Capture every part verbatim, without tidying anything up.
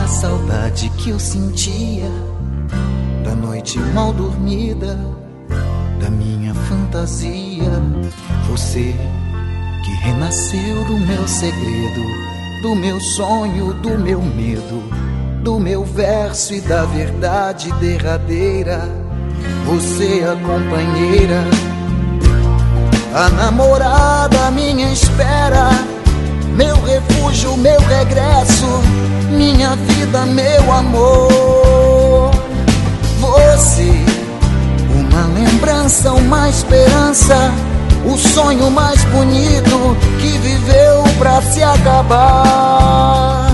saudade que eu sentia da noite mal dormida, da minha fantasia. Você que renasceu do meu segredo, do meu sonho, do meu medo, do meu verso e da verdade derradeira. Você a companheira, a namorada, minha espera, meu refúgio, meu regresso, minha vida, meu amor. Você, uma lembrança, uma esperança, o sonho mais bonito que viveu pra se acabar.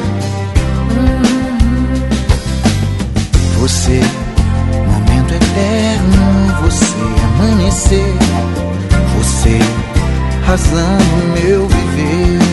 hum. Você, momento eterno, você, amanhecer, você, razão do meu viver.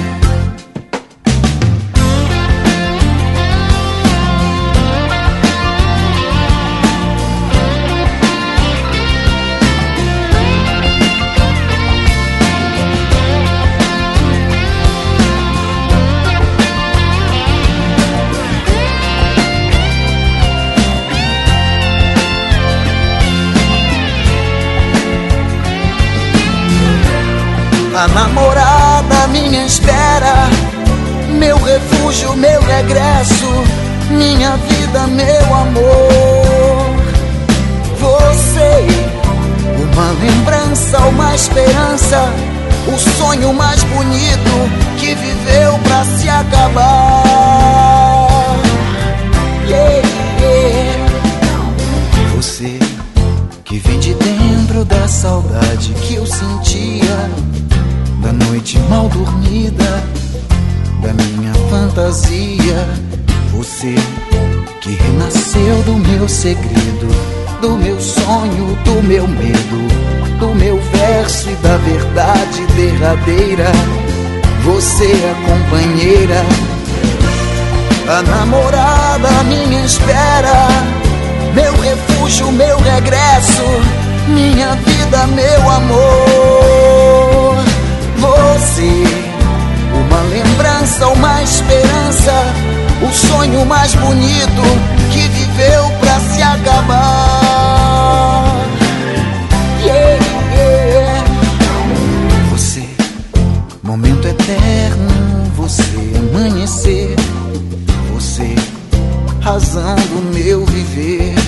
A namorada, minha espera, meu refúgio, meu regresso, minha vida, meu amor. Você, uma lembrança, uma esperança, o sonho mais bonito que viveu pra se acabar. Yeah, yeah. Você que vem de dentro da saudade que eu sentia da noite mal dormida, da minha fantasia. Você que renasceu do meu segredo, do meu sonho, do meu medo, do meu verso e da verdade derradeira. Você a companheira, a namorada, minha espera, meu refúgio, meu regresso, minha vida, meu amor. Você, uma lembrança, uma esperança, o sonho mais bonito que viveu pra se acabar. Yeah, yeah. Você, momento eterno, você, amanhecer, você, razão do meu viver.